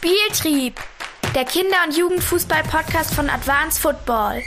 Spieltrieb, der Kinder- und Jugendfußball-Podcast von Advanced Football.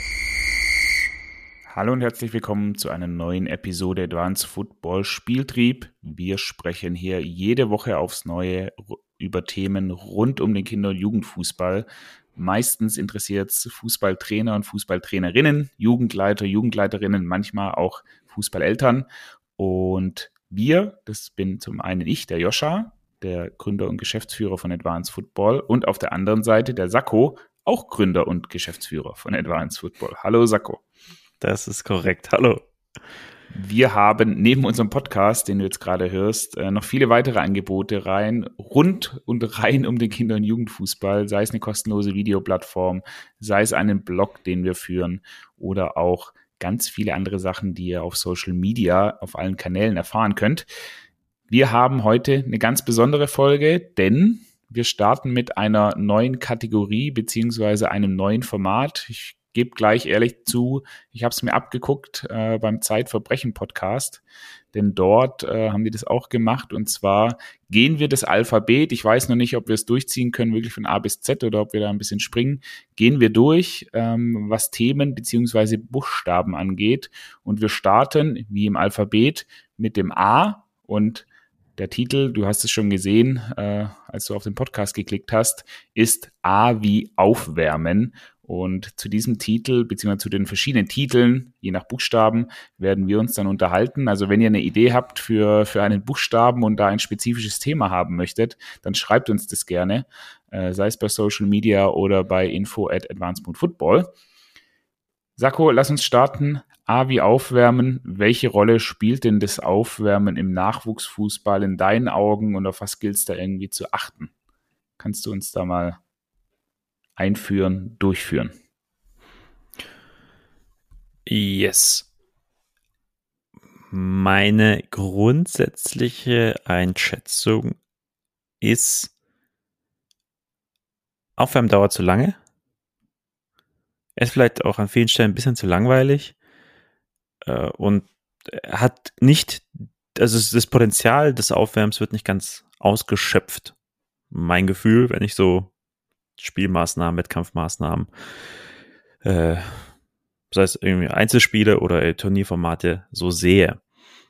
Hallo und herzlich willkommen zu einer neuen Episode Advanced Football Spieltrieb. Wir sprechen hier jede Woche aufs Neue über Themen rund um den Kinder- und Jugendfußball. Meistens interessiert es Fußballtrainer und Fußballtrainerinnen, Jugendleiter, Jugendleiterinnen, manchmal auch Fußballeltern. Und wir, das bin zum einen ich, der Joscha, der Gründer und Geschäftsführer von Advanced Football, und auf der anderen Seite der Sakko, auch Gründer und Geschäftsführer von Advanced Football. Hallo Sakko. Das ist korrekt. Hallo. Wir haben neben unserem Podcast, den du jetzt gerade hörst, noch viele weitere Angebote rund und rein um den Kinder- und Jugendfußball, sei es eine kostenlose Videoplattform, sei es einen Blog, den wir führen, oder auch ganz viele andere Sachen, die ihr auf Social Media, auf allen Kanälen erfahren könnt. Wir haben heute eine ganz besondere Folge, denn wir starten mit einer neuen Kategorie beziehungsweise einem neuen Format. Ich gebe gleich ehrlich zu, ich habe es mir abgeguckt beim Zeitverbrechen-Podcast, denn dort haben die das auch gemacht, und zwar gehen wir das Alphabet, ich weiß noch nicht, ob wir es durchziehen können, wirklich von A bis Z, oder ob wir da ein bisschen springen, gehen wir durch, was Themen beziehungsweise Buchstaben angeht, und wir starten, wie im Alphabet, mit dem A, und der Titel, du hast es schon gesehen, als du auf den Podcast geklickt hast, ist A wie Aufwärmen. Und zu diesem Titel, beziehungsweise zu den verschiedenen Titeln, je nach Buchstaben, werden wir uns dann unterhalten. Also wenn ihr eine Idee habt für einen Buchstaben und da ein spezifisches Thema haben möchtet, dann schreibt uns das gerne, sei es bei Social Media oder bei info@advanced.football. Sakko, lass uns starten. A wie Aufwärmen. Welche Rolle spielt denn das Aufwärmen im Nachwuchsfußball in deinen Augen, und auf was gilt es da irgendwie zu achten? Kannst du uns da mal einführen, durchführen? Yes. Meine grundsätzliche Einschätzung ist, Aufwärmen dauert zu lange. Er ist vielleicht auch an vielen Stellen ein bisschen zu langweilig und hat nicht, also das Potenzial des Aufwärms wird nicht ganz ausgeschöpft. Mein Gefühl, wenn ich so Spielmaßnahmen, Wettkampfmaßnahmen, sei es irgendwie Einzelspiele oder Turnierformate, so sehe.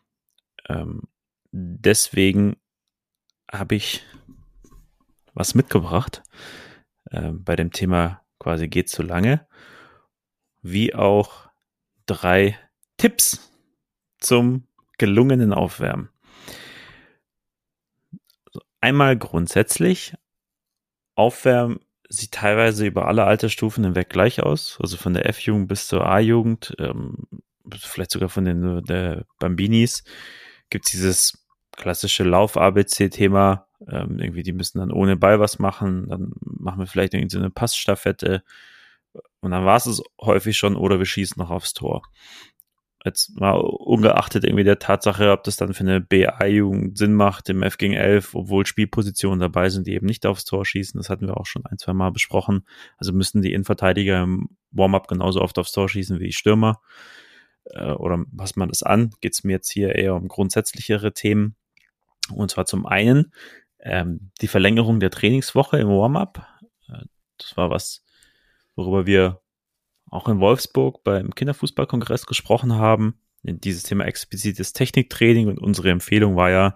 Deswegen habe ich was mitgebracht bei dem Thema quasi geht zu lange, wie auch 3 Tipps zum gelungenen Aufwärmen. Einmal grundsätzlich, Aufwärmen sieht teilweise über alle Altersstufen hinweg gleich aus, also von der F-Jugend bis zur A-Jugend, vielleicht sogar von den der Bambinis, gibt es dieses klassische Lauf-ABC-Thema, irgendwie die müssen dann ohne Ball was machen, dann machen wir vielleicht irgendwie so eine Passstaffette, und dann war es häufig schon, oder wir schießen noch aufs Tor. Jetzt mal ungeachtet irgendwie der Tatsache, ob das dann für eine BA-Jugend Sinn macht, im F gegen 11, obwohl Spielpositionen dabei sind, die eben nicht aufs Tor schießen. Das hatten wir auch schon 1-2 Mal besprochen. Also müssen die Innenverteidiger im Warm-up genauso oft aufs Tor schießen wie die Stürmer. Oder passt man das an? Geht es mir jetzt hier eher um grundsätzlichere Themen. Und zwar zum einen die Verlängerung der Trainingswoche im Warm-up. Das war was, worüber wir auch in Wolfsburg beim Kinderfußballkongress gesprochen haben. Dieses Thema explizites Techniktraining, und unsere Empfehlung war ja,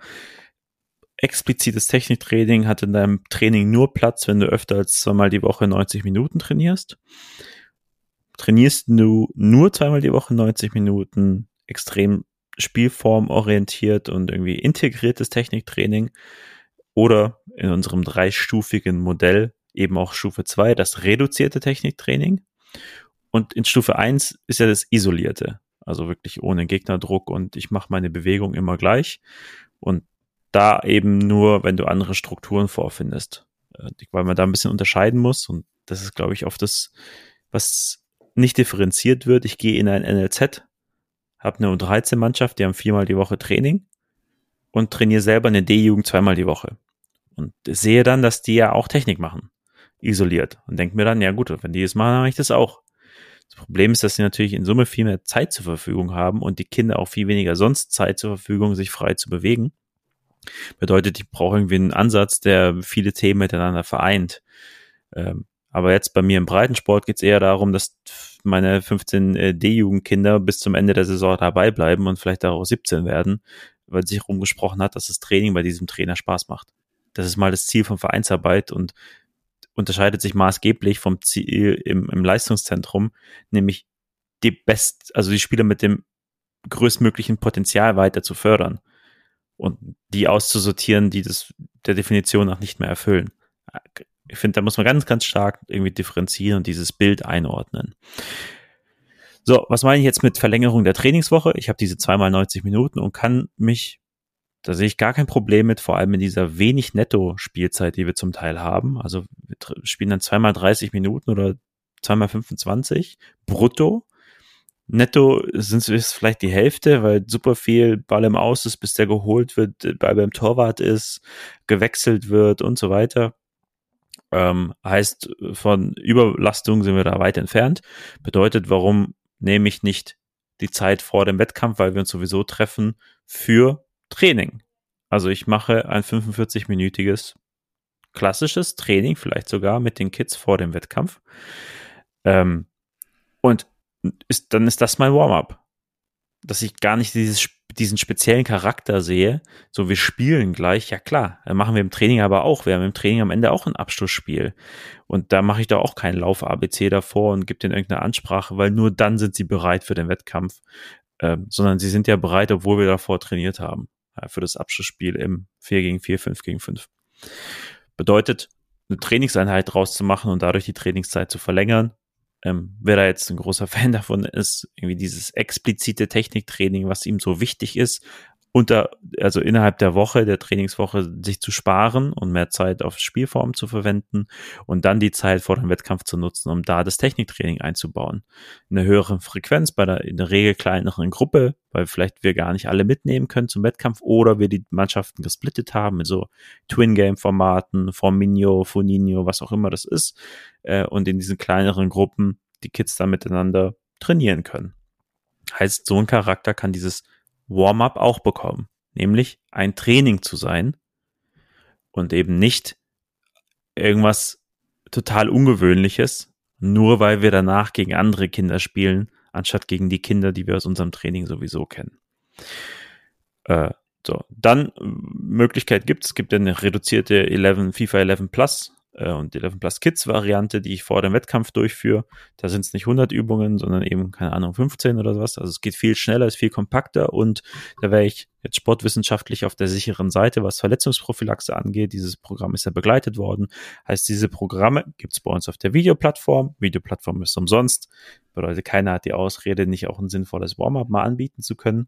explizites Techniktraining hat in deinem Training nur Platz, wenn du öfter als 2-mal die Woche 90 Minuten trainierst. Trainierst du nur 2-mal die Woche 90 Minuten, extrem spielformorientiert und irgendwie integriertes Techniktraining, oder in unserem 3-stufigen Modell eben auch Stufe 2, das reduzierte Techniktraining. Und in Stufe 1 ist ja das Isolierte, also wirklich ohne Gegnerdruck, und ich mache meine Bewegung immer gleich, und da eben nur, wenn du andere Strukturen vorfindest, weil man da ein bisschen unterscheiden muss, und das ist, glaube ich, oft das, was nicht differenziert wird. Ich gehe in ein NLZ, habe eine U13-Mannschaft, die haben 4-mal die Woche Training, und trainiere selber eine D-Jugend 2-mal die Woche und sehe dann, dass die ja auch Technik machen, isoliert, und denke mir dann, ja gut, wenn die das machen, dann mache ich das auch. Das Problem ist, dass sie natürlich in Summe viel mehr Zeit zur Verfügung haben und die Kinder auch viel weniger sonst Zeit zur Verfügung, sich frei zu bewegen. Bedeutet, ich brauche irgendwie einen Ansatz, der viele Themen miteinander vereint. Aber jetzt bei mir im Breitensport geht es eher darum, dass meine 15 D-Jugendkinder bis zum Ende der Saison dabei bleiben und vielleicht auch 17 werden, weil sich rumgesprochen hat, dass das Training bei diesem Trainer Spaß macht. Das ist mal das Ziel von Vereinsarbeit und unterscheidet sich maßgeblich vom Ziel im Leistungszentrum, nämlich die Spieler mit dem größtmöglichen Potenzial weiter zu fördern und die auszusortieren, die das der Definition nach nicht mehr erfüllen. Ich finde, da muss man ganz, ganz stark irgendwie differenzieren und dieses Bild einordnen. So, was meine ich jetzt mit Verlängerung der Trainingswoche? Ich habe diese 2x90 Minuten und kann mich, da sehe ich gar kein Problem mit, vor allem in dieser wenig Netto-Spielzeit, die wir zum Teil haben. Also wir spielen dann 2x30 Minuten oder 2x25 brutto. Netto ist vielleicht die Hälfte, weil super viel Ball im Aus ist, bis der geholt wird, Ball beim Torwart ist, gewechselt wird und so weiter. Heißt, von Überlastung sind wir da weit entfernt. Bedeutet, warum nehme ich nicht die Zeit vor dem Wettkampf, weil wir uns sowieso treffen, für Training. Also ich mache ein 45-minütiges klassisches Training, vielleicht sogar mit den Kids vor dem Wettkampf. Und dann ist das mein Warm-up. Dass ich gar nicht diesen speziellen Charakter sehe, so wir spielen gleich, ja klar, dann machen wir im Training aber auch. Wir haben im Training am Ende auch ein Abschlussspiel. Und da mache ich da auch keinen Lauf-ABC davor und gebe denen irgendeine Ansprache, weil nur dann sind sie bereit für den Wettkampf. Sondern sie sind ja bereit, obwohl wir davor trainiert haben. Für das Abschlussspiel im 4 gegen 4, 5 gegen 5. Bedeutet, eine Trainingseinheit draus zu machen und dadurch die Trainingszeit zu verlängern. Wer da jetzt ein großer Fan davon ist, irgendwie dieses explizite Techniktraining, was ihm so wichtig ist, also innerhalb der Woche, der Trainingswoche, sich zu sparen und mehr Zeit auf Spielform zu verwenden und dann die Zeit vor dem Wettkampf zu nutzen, um da das Techniktraining einzubauen. In einer höheren Frequenz, in der Regel kleineren Gruppe, weil vielleicht wir gar nicht alle mitnehmen können zum Wettkampf oder wir die Mannschaften gesplittet haben mit so Twin-Game-Formaten, Forminho, Funinho, was auch immer das ist, und in diesen kleineren Gruppen die Kids dann miteinander trainieren können. Heißt, so ein Charakter kann dieses Warm-up auch bekommen, nämlich ein Training zu sein und eben nicht irgendwas total Ungewöhnliches, nur weil wir danach gegen andere Kinder spielen, anstatt gegen die Kinder, die wir aus unserem Training sowieso kennen. Dann Möglichkeit es gibt eine reduzierte FIFA 11 Plus und 11 Plus Kids Variante, die ich vor dem Wettkampf durchführe. Da sind es nicht 100 Übungen, sondern eben, keine Ahnung, 15 oder sowas. Also es geht viel schneller, ist viel kompakter und da wäre ich jetzt sportwissenschaftlich auf der sicheren Seite, was Verletzungsprophylaxe angeht. Dieses Programm ist ja begleitet worden. Heißt, diese Programme gibt es bei uns auf der Videoplattform. Videoplattform ist umsonst. Bedeutet, keiner hat die Ausrede, nicht auch ein sinnvolles Warm-up mal anbieten zu können.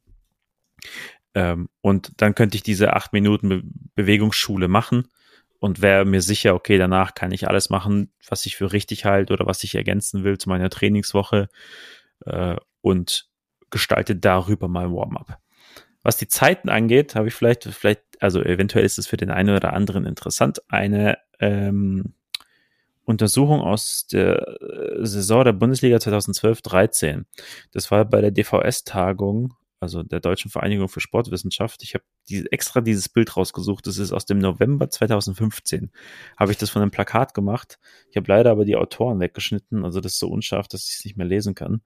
Und dann könnte ich diese 8 Minuten Bewegungsschule machen und wäre mir sicher, okay, danach kann ich alles machen, was ich für richtig halte oder was ich ergänzen will zu meiner Trainingswoche und gestalte darüber mal Warm-up. Was die Zeiten angeht, habe ich vielleicht, also eventuell ist es für den einen oder anderen interessant, eine Untersuchung aus der Saison der Bundesliga 2012-13. Das war bei der DVS-Tagung, also der Deutschen Vereinigung für Sportwissenschaft. Ich habe extra dieses Bild rausgesucht. Das ist aus dem November 2015. Habe ich das von einem Plakat gemacht. Ich habe leider aber die Autoren weggeschnitten. Also das ist so unscharf, dass ich es nicht mehr lesen kann.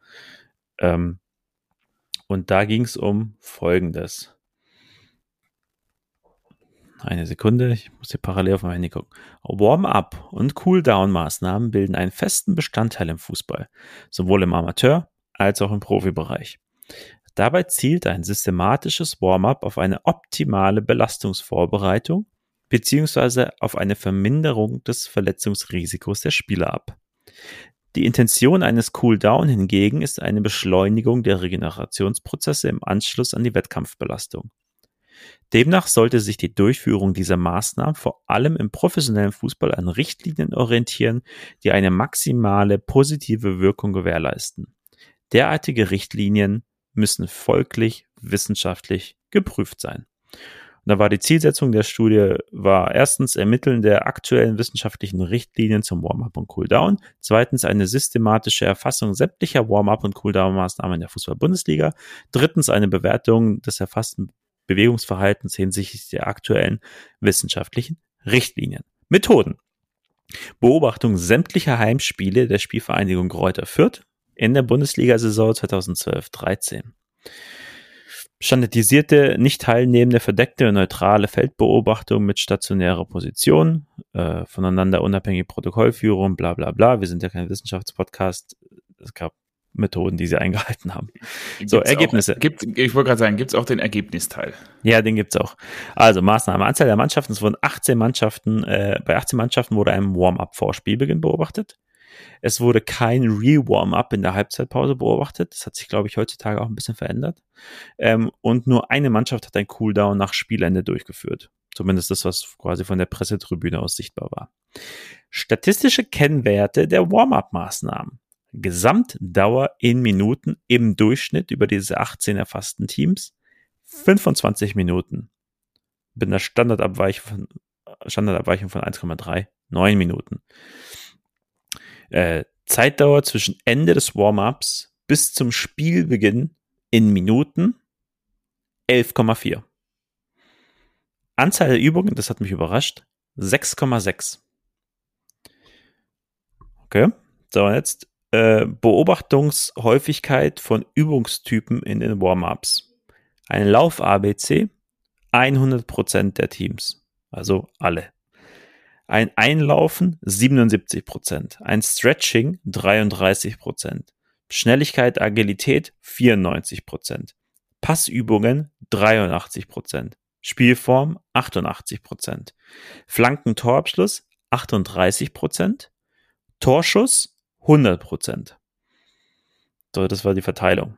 Und da ging es um Folgendes. Eine Sekunde, ich muss hier parallel auf mein Handy gucken. Warm-up und Cool-Down-Maßnahmen bilden einen festen Bestandteil im Fußball, sowohl im Amateur- als auch im Profibereich. Dabei zielt ein systematisches Warm-up auf eine optimale Belastungsvorbereitung bzw. auf eine Verminderung des Verletzungsrisikos der Spieler ab. Die Intention eines Cool-Down hingegen ist eine Beschleunigung der Regenerationsprozesse im Anschluss an die Wettkampfbelastung. Demnach sollte sich die Durchführung dieser Maßnahmen vor allem im professionellen Fußball an Richtlinien orientieren, die eine maximale positive Wirkung gewährleisten. Derartige Richtlinien müssen folglich wissenschaftlich geprüft sein. Und da war die Zielsetzung der Studie, war erstens Ermitteln der aktuellen wissenschaftlichen Richtlinien zum Warm-up und Cool-Down, zweitens eine systematische Erfassung sämtlicher Warm-up und Cool-Down-Maßnahmen in der Fußball-Bundesliga, drittens eine Bewertung des erfassten Bewegungsverhaltens hinsichtlich der aktuellen wissenschaftlichen Richtlinien. Methoden. Beobachtung sämtlicher Heimspiele der Spielvereinigung Greuther Fürth in der Bundesliga-Saison 2012-13. Standardisierte, nicht teilnehmende, verdeckte und neutrale Feldbeobachtung mit stationärer Position, voneinander unabhängige Protokollführung, bla bla bla. Wir sind ja kein Wissenschaftspodcast. Es gab Methoden, die sie eingehalten haben. So, Ergebnisse. Ich wollte gerade sagen, gibt es auch den Ergebnisteil? Ja, den gibt's auch. Also Maßnahme, Anzahl der Mannschaften, es wurden 18 Mannschaften, bei 18 Mannschaften wurde ein Warm-up vor Spielbeginn beobachtet. Es wurde kein Re-Warm-up in der Halbzeitpause beobachtet. Das hat sich, glaube ich, heutzutage auch ein bisschen verändert. Und nur eine Mannschaft hat ein Cooldown nach Spielende durchgeführt. Zumindest das, was quasi von der Pressetribüne aus sichtbar war. Statistische Kennwerte der Warm-up-Maßnahmen. Gesamtdauer in Minuten im Durchschnitt über diese 18 erfassten Teams 25 Minuten. Mit einer Standardabweichung von 1,3, 9 Minuten. Zeitdauer zwischen Ende des Warm-ups bis zum Spielbeginn in Minuten 11,4. Anzahl der Übungen, das hat mich überrascht, 6,6. Okay, so jetzt Beobachtungshäufigkeit von Übungstypen in den Warm-ups. Ein Lauf-ABC, 100% der Teams, also alle. Ein Einlaufen 77%, ein Stretching 33%, Schnelligkeit, Agilität 94%, Passübungen 83%, Spielform 88%, Flankentorabschluss 38%, Torschuss 100%. So, das war die Verteilung.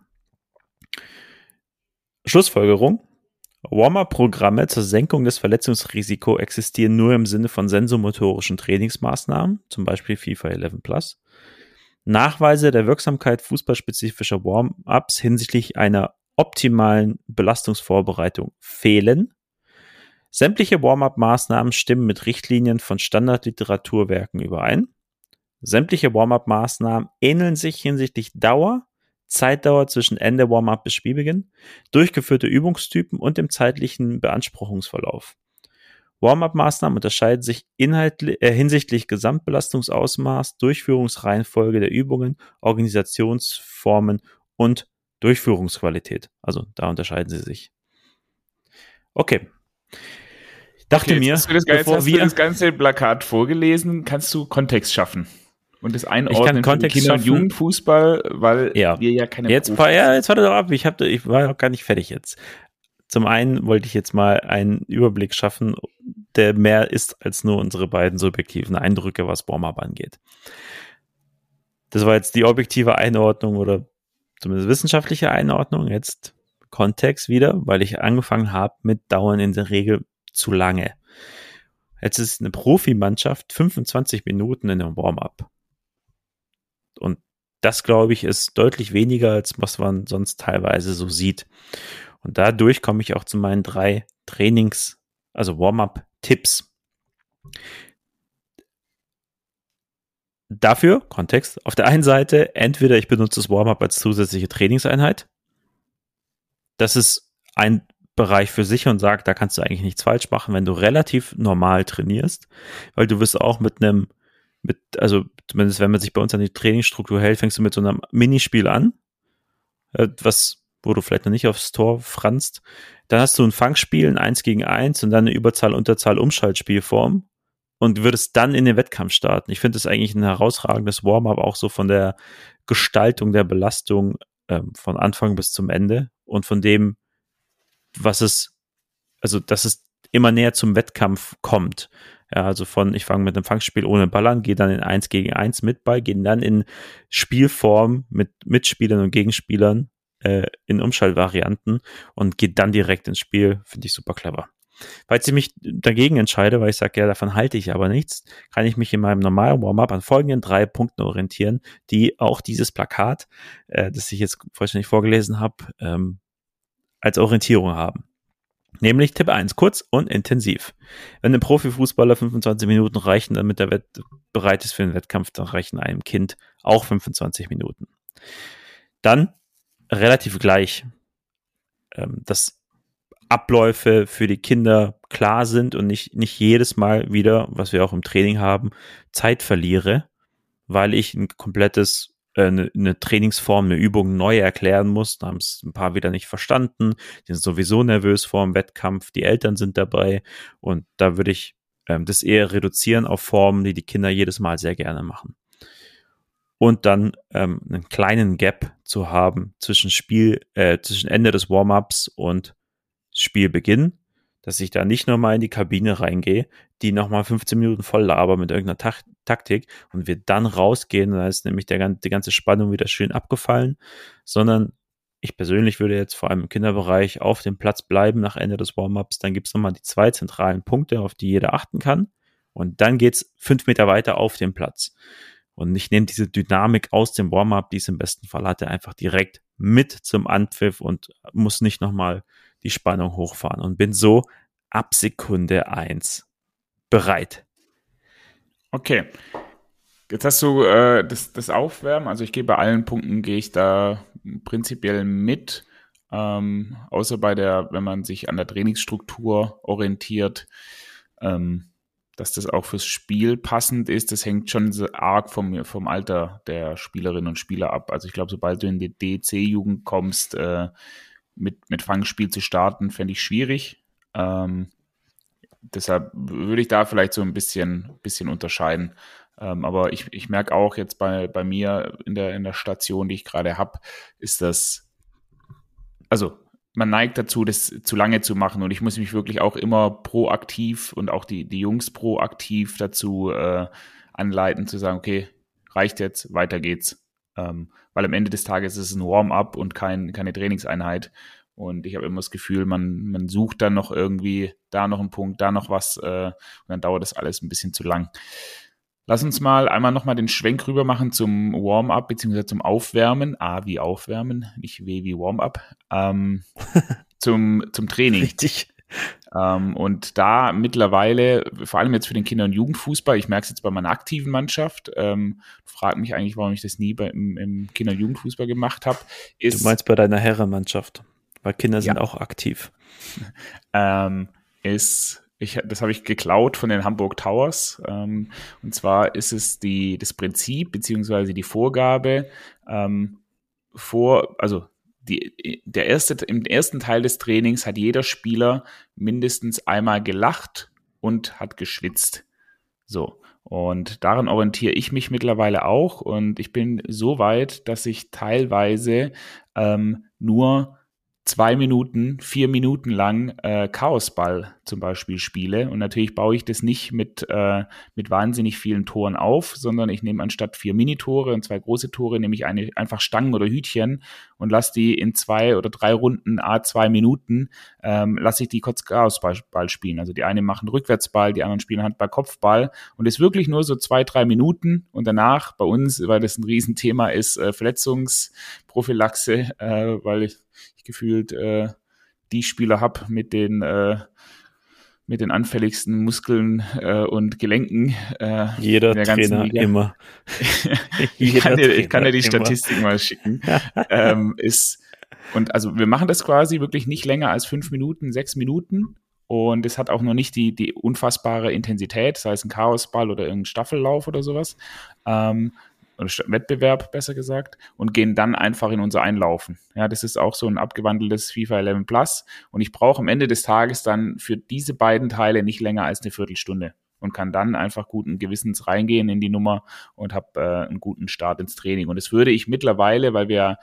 Schlussfolgerung. Warm-up-Programme zur Senkung des Verletzungsrisikos existieren nur im Sinne von sensomotorischen Trainingsmaßnahmen, zum Beispiel FIFA 11+. Nachweise der Wirksamkeit fußballspezifischer Warm-ups hinsichtlich einer optimalen Belastungsvorbereitung fehlen. Sämtliche Warm-up-Maßnahmen stimmen mit Richtlinien von Standardliteraturwerken überein. Sämtliche Warm-up-Maßnahmen ähneln sich hinsichtlich Dauer, Zeitdauer zwischen Ende Warm-up bis Spielbeginn, durchgeführte Übungstypen und dem zeitlichen Beanspruchungsverlauf. Warm-up-Maßnahmen unterscheiden sich hinsichtlich Gesamtbelastungsausmaß, Durchführungsreihenfolge der Übungen, Organisationsformen und Durchführungsqualität. Also da unterscheiden sie sich. Okay. Ich dachte mir, hast du das ganze Plakat vorgelesen, kannst du Kontext schaffen. Und das einordnen für Kinder- und Jugendfußball, weil wir ja keine Profis sind. Jetzt warte doch ab, ich war noch gar nicht fertig jetzt. Zum einen wollte ich jetzt mal einen Überblick schaffen, der mehr ist als nur unsere beiden subjektiven Eindrücke, was Warm-up angeht. Das war jetzt die objektive Einordnung oder zumindest wissenschaftliche Einordnung. Jetzt Kontext wieder, weil ich angefangen habe mit dauern in der Regel zu lange. Jetzt ist eine Profimannschaft 25 Minuten in einem Warm-up. Und das, glaube ich, ist deutlich weniger, als was man sonst teilweise so sieht. Und dadurch komme ich auch zu meinen 3 also Warm-up-Tipps. Dafür, Kontext, auf der einen Seite, entweder ich benutze das Warm-up als zusätzliche Trainingseinheit. Das ist ein Bereich für sich und sage, da kannst du eigentlich nichts falsch machen, wenn du relativ normal trainierst, weil du wirst auch also zumindest wenn man sich bei uns an die Trainingsstruktur hält, fängst du mit so einem Minispiel an, wo du vielleicht noch nicht aufs Tor franzt. Dann hast du ein Fangspiel, ein 1 gegen 1 und dann eine Überzahl, Unterzahl, Umschaltspielform und würdest dann in den Wettkampf starten. Ich finde das eigentlich ein herausragendes Warm-up, auch so von der Gestaltung der Belastung von Anfang bis zum Ende und von dem, dass es immer näher zum Wettkampf kommt. Ja, also ich fange mit einem Fangspiel ohne Ball an, gehe dann in 1 gegen 1 mit Ball, gehe dann in Spielform mit Mitspielern und Gegenspielern in Umschaltvarianten und gehe dann direkt ins Spiel. Finde ich super clever. Falls ich mich dagegen entscheide, weil ich sage, ja, davon halte ich aber nichts, kann ich mich in meinem normalen Warm-up an folgenden 3 Punkten orientieren, die auch dieses Plakat, das ich jetzt vollständig vorgelesen habe, als Orientierung haben. Nämlich Tipp 1, kurz und intensiv. Wenn einem Profifußballer 25 Minuten reichen, damit er bereit ist für den Wettkampf, dann reichen einem Kind auch 25 Minuten. Dann relativ gleich. Das Abläufe für die Kinder klar sind und nicht jedes Mal wieder, was wir auch im Training haben, Zeit verliere, weil ich ein komplettes eine Trainingsform, eine Übung neu erklären muss. Da haben es ein paar wieder nicht verstanden. Die sind sowieso nervös vor dem Wettkampf. Die Eltern sind dabei. Und da würde ich das eher reduzieren auf Formen, die Kinder jedes Mal sehr gerne machen. Und dann einen kleinen Gap zu haben zwischen zwischen Ende des Warm-ups und Spielbeginn, dass ich da nicht nochmal in die Kabine reingehe, die nochmal 15 Minuten voll laber mit irgendeiner Taktik und wir dann rausgehen, da ist nämlich die ganze Spannung wieder schön abgefallen, sondern ich persönlich würde jetzt vor allem im Kinderbereich auf dem Platz bleiben nach Ende des Warm-ups, dann gibt es nochmal die 2 zentralen Punkte, auf die jeder achten kann und dann geht's 5 Meter weiter auf den Platz. Und ich nehme diese Dynamik aus dem Warm-up, die es im besten Fall hatte, einfach direkt mit zum Anpfiff und muss nicht nochmal die Spannung hochfahren und bin so ab Sekunde 1 bereit. Okay. Jetzt hast du das Aufwärmen, also ich gehe bei allen Punkten, gehe ich da prinzipiell mit, außer wenn man sich an der Trainingsstruktur orientiert, dass das auch fürs Spiel passend ist, das hängt schon so arg vom Alter der Spielerinnen und Spieler ab. Also ich glaube, sobald du in die DC-Jugend kommst, mit Fangspiel zu starten, fände ich schwierig. Deshalb würde ich da vielleicht so ein bisschen unterscheiden. Aber ich merke auch jetzt bei mir in der Station, die ich gerade habe, ist das, also man neigt dazu, das zu lange zu machen und ich muss mich wirklich auch immer proaktiv und auch die Jungs proaktiv dazu anleiten, zu sagen, okay, reicht jetzt, weiter geht's. Weil am Ende des Tages ist es ein Warm-up und keine Trainingseinheit. Und ich habe immer das Gefühl, man sucht dann noch irgendwie da noch einen Punkt, da noch was und dann dauert das alles ein bisschen zu lang. Lass uns mal einmal nochmal den Schwenk rüber machen zum Warm-up beziehungsweise zum Aufwärmen. A wie Aufwärmen, nicht W wie Warm-up. Zum Training. Richtig. Und da mittlerweile, vor allem jetzt für den Kinder- und Jugendfußball, ich merke es jetzt bei meiner aktiven Mannschaft, frage mich eigentlich, warum ich das nie im Kinder- und Jugendfußball gemacht habe. Du meinst bei deiner Herrenmannschaft, weil Kinder sind auch aktiv. Das habe ich geklaut von den Hamburg Towers. Und zwar ist es das Prinzip beziehungsweise die Vorgabe im ersten Teil des Trainings hat jeder Spieler mindestens einmal gelacht und hat geschwitzt. So. Und daran orientiere ich mich mittlerweile auch. Und ich bin so weit, dass ich teilweise nur 2 Minuten, 4 Minuten lang Chaosball zum Beispiel spiele. Und natürlich baue ich das nicht mit wahnsinnig vielen Toren auf, sondern ich nehme anstatt 4 Minitore und 2 große Tore, nehme ich einfach Stangen oder Hütchen und lasse die in 2 oder 3 Runden, 2 Minuten, lasse ich die kurz Chaosball spielen. Also die einen machen Rückwärtsball, die anderen spielen Handball, Kopfball. Und es ist wirklich nur so 2, 3 Minuten. Und danach bei uns, weil das ein Riesenthema ist, Verletzungsprophylaxe, weil ich gefühlt die Spieler habe mit den anfälligsten Muskeln und Gelenken. Jeder Trainer Liga. Immer. Ich kann dir die Statistik mal schicken. Und also wir machen das quasi wirklich nicht länger als 5 Minuten, 6 Minuten. Und es hat auch noch nicht die unfassbare Intensität, sei es ein Chaosball oder irgendein Staffellauf oder sowas. Oder Wettbewerb, besser gesagt, und gehen dann einfach in unser Einlaufen. Ja, das ist auch so ein abgewandeltes FIFA 11 Plus und ich brauche am Ende des Tages dann für diese beiden Teile nicht länger als eine Viertelstunde und kann dann einfach guten Gewissens reingehen in die Nummer und habe einen guten Start ins Training. Und das würde ich mittlerweile, weil wir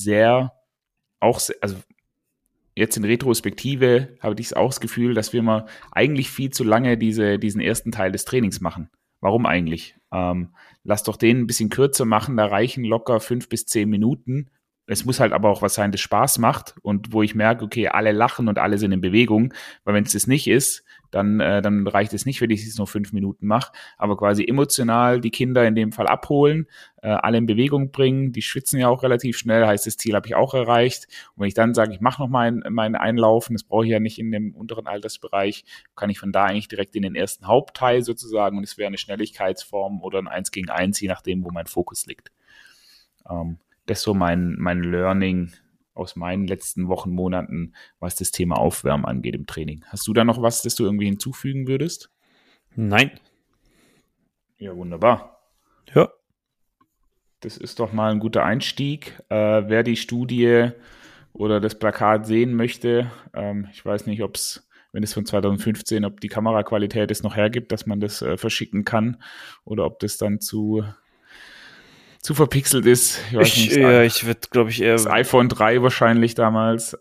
also jetzt in Retrospektive habe ich auch das Gefühl, dass wir mal eigentlich viel zu lange diesen ersten Teil des Trainings machen. Warum eigentlich? Lass doch den ein bisschen kürzer machen, da reichen locker 5 bis 10 Minuten. Es muss halt aber auch was sein, das Spaß macht und wo ich merke, okay, alle lachen und alle sind in Bewegung, weil wenn es das nicht ist, dann reicht es nicht, wenn ich es nur 5 Minuten mache, aber quasi emotional die Kinder in dem Fall abholen, alle in Bewegung bringen, die schwitzen ja auch relativ schnell, heißt das Ziel habe ich auch erreicht und wenn ich dann sage, ich mache noch mein Einlaufen, das brauche ich ja nicht in dem unteren Altersbereich, kann ich von da eigentlich direkt in den ersten Hauptteil sozusagen und es wäre eine Schnelligkeitsform oder ein 1 gegen 1, je nachdem, wo mein Fokus liegt. Das ist so mein Learning aus meinen letzten Wochen, Monaten, was das Thema Aufwärmen angeht im Training. Hast du da noch was, das du irgendwie hinzufügen würdest? Nein. Ja, wunderbar. Ja. Das ist doch mal ein guter Einstieg. Wer die Studie oder das Plakat sehen möchte, ich weiß nicht, ob es, wenn es von 2015, ob die Kameraqualität es noch hergibt, dass man das verschicken kann oder ob das dann zu verpixelt ist. Ich weiß nicht. Ja, ich würde, glaube ich, eher das iPhone 3 wahrscheinlich damals.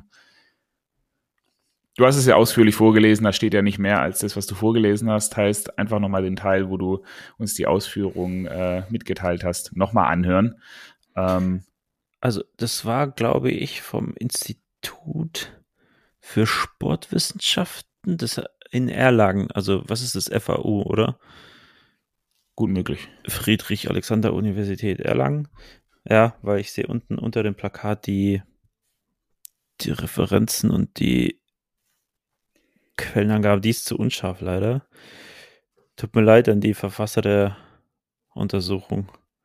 Du hast es ja ausführlich vorgelesen, da steht ja nicht mehr als das, was du vorgelesen hast. Heißt, einfach nochmal den Teil, wo du uns die Ausführungen mitgeteilt hast, nochmal anhören. Also das war, glaube ich, vom Institut für Sportwissenschaften in Erlangen. Also was ist das? FAU, oder? Gut möglich. Friedrich-Alexander-Universität Erlangen. Ja, weil ich sehe unten unter dem Plakat die Referenzen und die Quellenangabe, die ist zu unscharf leider. Tut mir leid an die Verfasser der Untersuchung.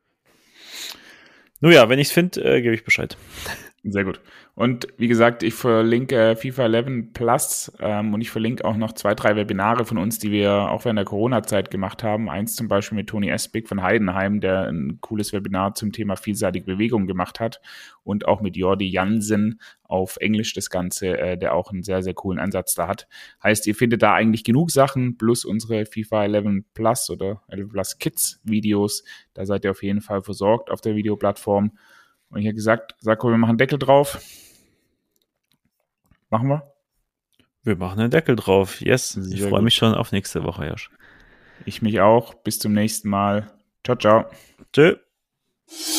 Nun ja, wenn ich es finde, gebe ich Bescheid. Sehr gut. Und wie gesagt, ich verlinke FIFA 11 Plus und ich verlinke auch noch 2, 3 Webinare von uns, die wir auch während der Corona-Zeit gemacht haben. Eins zum Beispiel mit Toni Espig von Heidenheim, der ein cooles Webinar zum Thema vielseitige Bewegung gemacht hat. Und auch mit Jordi Jansen auf Englisch das Ganze, der auch einen sehr, sehr coolen Ansatz da hat. Heißt, ihr findet da eigentlich genug Sachen, plus unsere FIFA 11 Plus oder 11 Plus Kids Videos. Da seid ihr auf jeden Fall versorgt auf der Videoplattform. Und ich habe gesagt, Sako, wir machen Deckel drauf. Machen wir? Wir machen einen Deckel drauf. Yes. Ich freue mich schon auf nächste Woche, Josh. Ich mich auch. Bis zum nächsten Mal. Ciao, ciao. Tschö.